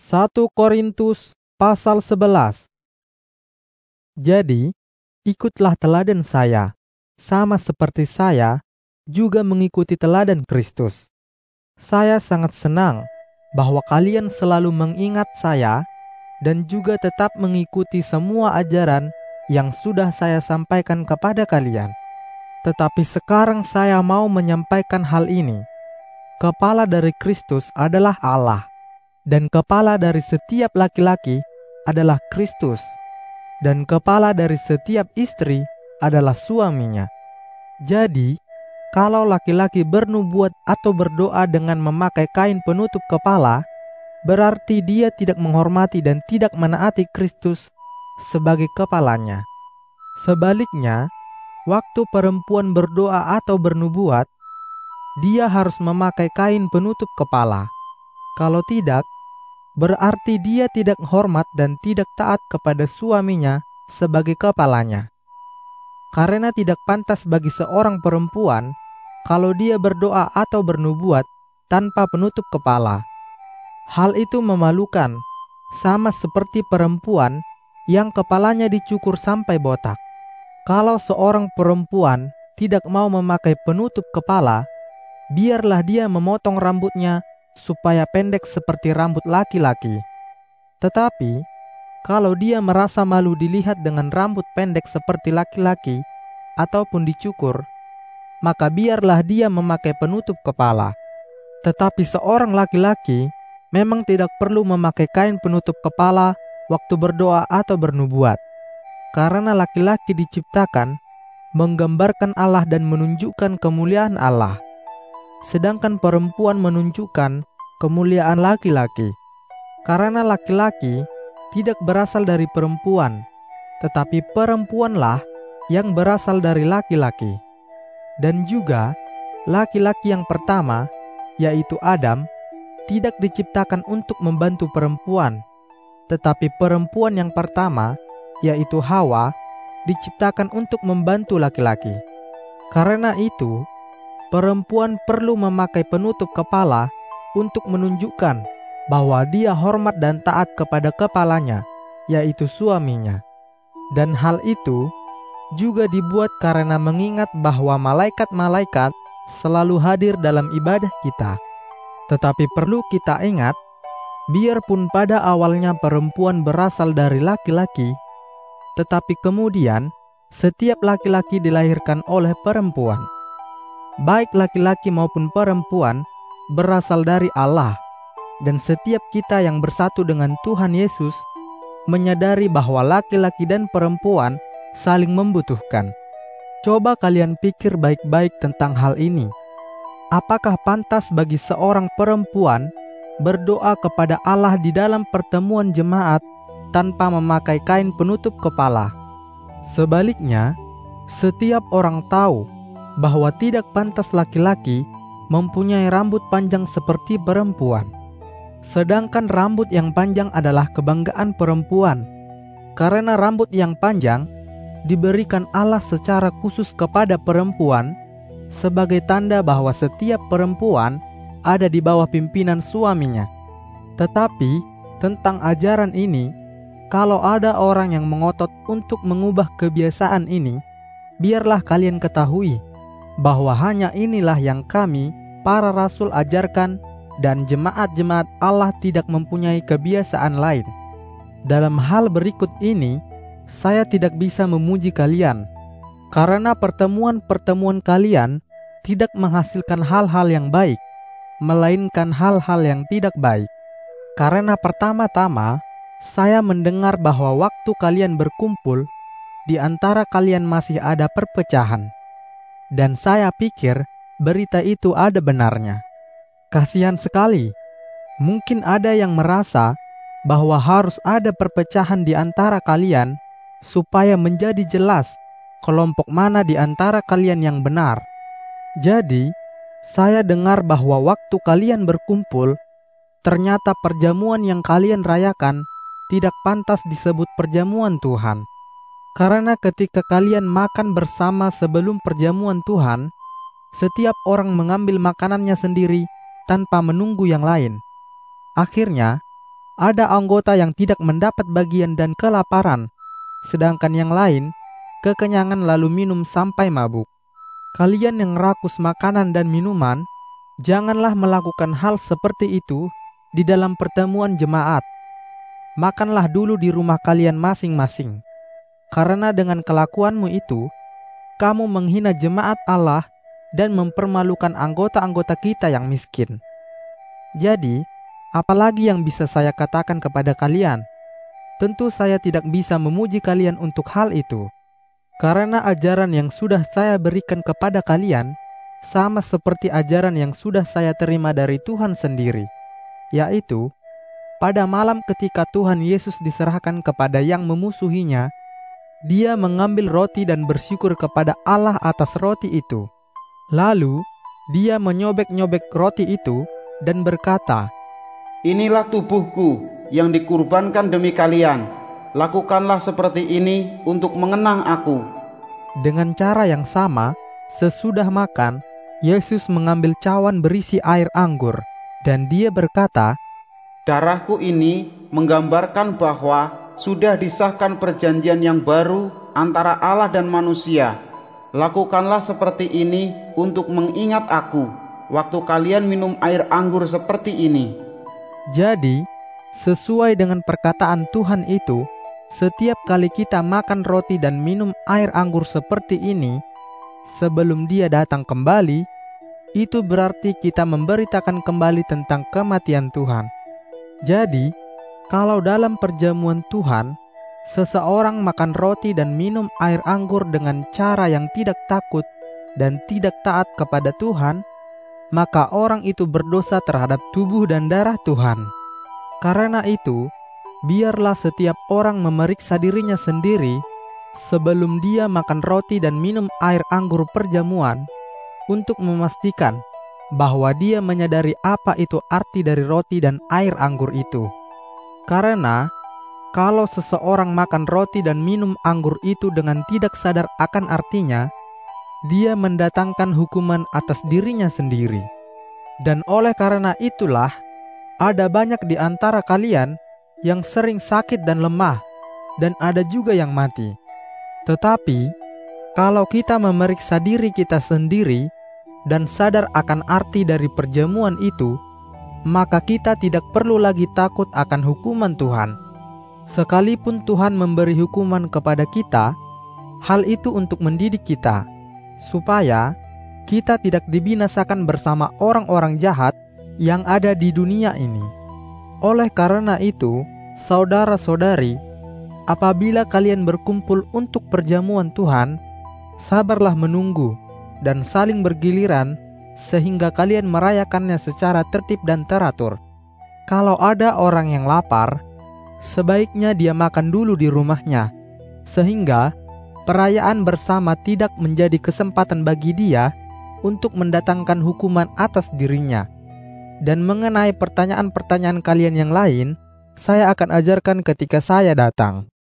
1 Korintus pasal 11. Jadi, ikutlah teladan saya, sama seperti saya juga mengikuti teladan Kristus. Saya sangat senang bahwa kalian selalu mengingat saya dan juga tetap mengikuti semua ajaran yang sudah saya sampaikan kepada kalian. Tetapi sekarang saya mau menyampaikan hal ini. Kepala dari Kristus adalah Allah, dan kepala dari setiap laki-laki adalah Kristus, dan kepala dari setiap istri adalah suaminya. Jadi, kalau laki-laki bernubuat atau berdoa dengan memakai kain penutup kepala, berarti dia tidak menghormati dan tidak menaati Kristus sebagai kepalanya. Sebaliknya, waktu perempuan berdoa atau bernubuat, dia harus memakai kain penutup kepala. Kalau tidak, berarti dia tidak hormat dan tidak taat kepada suaminya sebagai kepalanya. Karena tidak pantas bagi seorang perempuan kalau dia berdoa atau bernubuat tanpa penutup kepala. Hal itu memalukan, sama seperti perempuan yang kepalanya dicukur sampai botak. Kalau seorang perempuan tidak mau memakai penutup kepala, biarlah dia memotong rambutnya supaya pendek seperti rambut laki-laki. Tetapi, kalau dia merasa malu dilihat dengan rambut pendek seperti laki-laki ataupun dicukur, maka biarlah dia memakai penutup kepala. Tetapi seorang laki-laki memang tidak perlu memakai kain penutup kepala waktu berdoa atau bernubuat, karena laki-laki diciptakan menggambarkan Allah dan menunjukkan kemuliaan Allah, sedangkan perempuan menunjukkan kemuliaan laki-laki. Karena laki-laki tidak berasal dari perempuan, tetapi perempuanlah yang berasal dari laki-laki. Dan juga laki-laki yang pertama, yaitu Adam, tidak diciptakan untuk membantu perempuan, tetapi perempuan yang pertama, yaitu Hawa, diciptakan untuk membantu laki-laki. Karena itu, perempuan perlu memakai penutup kepala untuk menunjukkan bahwa dia hormat dan taat kepada kepalanya, yaitu suaminya. Dan hal itu juga dibuat karena mengingat bahwa malaikat-malaikat selalu hadir dalam ibadah kita. Tetapi perlu kita ingat, biarpun pada awalnya perempuan berasal dari laki-laki, tetapi kemudian setiap laki-laki dilahirkan oleh perempuan. Baik laki-laki maupun perempuan berasal dari Allah, dan setiap kita yang bersatu dengan Tuhan Yesus menyadari bahwa laki-laki dan perempuan saling membutuhkan. Coba kalian pikir baik-baik tentang hal ini. Apakah pantas bagi seorang perempuan berdoa kepada Allah di dalam pertemuan jemaat tanpa memakai kain penutup kepala? Sebaliknya, setiap orang tahu bahwa tidak pantas laki-laki mempunyai rambut panjang seperti perempuan. Sedangkan rambut yang panjang adalah kebanggaan perempuan, karena rambut yang panjang diberikan Allah secara khusus kepada perempuan sebagai tanda bahwa setiap perempuan ada di bawah pimpinan suaminya. Tetapi tentang ajaran ini, kalau ada orang yang mengotot untuk mengubah kebiasaan ini, biarlah kalian ketahui bahwa hanya inilah yang kami, para rasul, ajarkan, dan jemaat-jemaat Allah tidak mempunyai kebiasaan lain. Dalam hal berikut ini, saya tidak bisa memuji kalian, karena pertemuan-pertemuan kalian tidak menghasilkan hal-hal yang baik, melainkan hal-hal yang tidak baik. Karena pertama-tama, saya mendengar bahwa waktu kalian berkumpul, di antara kalian masih ada perpecahan. Dan saya pikir berita itu ada benarnya. Kasihan sekali, mungkin ada yang merasa bahwa harus ada perpecahan di antara kalian supaya menjadi jelas kelompok mana di antara kalian yang benar. Jadi, saya dengar bahwa waktu kalian berkumpul, ternyata perjamuan yang kalian rayakan tidak pantas disebut perjamuan Tuhan. Karena ketika kalian makan bersama sebelum perjamuan Tuhan, setiap orang mengambil makanannya sendiri tanpa menunggu yang lain. Akhirnya, Ada anggota yang tidak mendapat bagian dan kelaparan, sedangkan yang lain kekenyangan lalu minum sampai mabuk. Kalian yang rakus makanan dan minuman, janganlah melakukan hal seperti itu di dalam pertemuan jemaat. Makanlah dulu di rumah kalian masing-masing. Karena dengan kelakuanmu itu, kamu menghina jemaat Allah dan mempermalukan anggota-anggota kita yang miskin. Jadi, apalagi yang bisa saya katakan kepada kalian? Tentu saya tidak bisa memuji kalian untuk hal itu. Karena ajaran yang sudah saya berikan kepada kalian sama seperti ajaran yang sudah saya terima dari Tuhan sendiri, yaitu pada malam ketika Tuhan Yesus diserahkan kepada yang memusuhinya, Dia mengambil roti dan bersyukur kepada Allah atas roti itu. Lalu, Dia menyobek-nyobek roti itu dan berkata, "Inilah tubuhku yang dikurbankan demi kalian. Lakukanlah seperti ini untuk mengenang aku." Dengan cara yang sama, sesudah makan, Yesus mengambil cawan berisi air anggur, dan Dia berkata, "Darahku ini menggambarkan bahwa sudah disahkan perjanjian yang baru antara Allah dan manusia. Lakukanlah seperti ini untuk mengingat aku, waktu kalian minum air anggur seperti ini." Jadi, sesuai dengan perkataan Tuhan itu, setiap kali kita makan roti dan minum air anggur seperti ini, sebelum Dia datang kembali, itu berarti kita memberitakan kembali tentang kematian Tuhan. Jadi, kalau dalam perjamuan Tuhan, seseorang makan roti dan minum air anggur dengan cara yang tidak takut dan tidak taat kepada Tuhan, maka orang itu berdosa terhadap tubuh dan darah Tuhan. Karena itu, biarlah setiap orang memeriksa dirinya sendiri sebelum dia makan roti dan minum air anggur perjamuan, untuk memastikan bahwa dia menyadari apa itu arti dari roti dan air anggur itu. Karena kalau seseorang makan roti dan minum anggur itu dengan tidak sadar akan artinya, dia mendatangkan hukuman atas dirinya sendiri. Dan oleh karena itulah, ada banyak di antara kalian yang sering sakit dan lemah, dan ada juga yang mati. Tetapi, kalau kita memeriksa diri kita sendiri dan sadar akan arti dari perjamuan itu, maka kita tidak perlu lagi takut akan hukuman Tuhan. Sekalipun Tuhan memberi hukuman kepada kita, hal itu untuk mendidik kita, supaya kita tidak dibinasakan bersama orang-orang jahat yang ada di dunia ini. Oleh karena itu, saudara-saudari, apabila kalian berkumpul untuk perjamuan Tuhan, sabarlah menunggu dan saling bergiliran, sehingga kalian merayakannya secara tertib dan teratur. Kalau ada orang yang lapar, sebaiknya dia makan dulu di rumahnya, sehingga perayaan bersama tidak menjadi kesempatan bagi dia untuk mendatangkan hukuman atas dirinya. Dan mengenai pertanyaan-pertanyaan kalian yang lain, saya akan ajarkan ketika saya datang.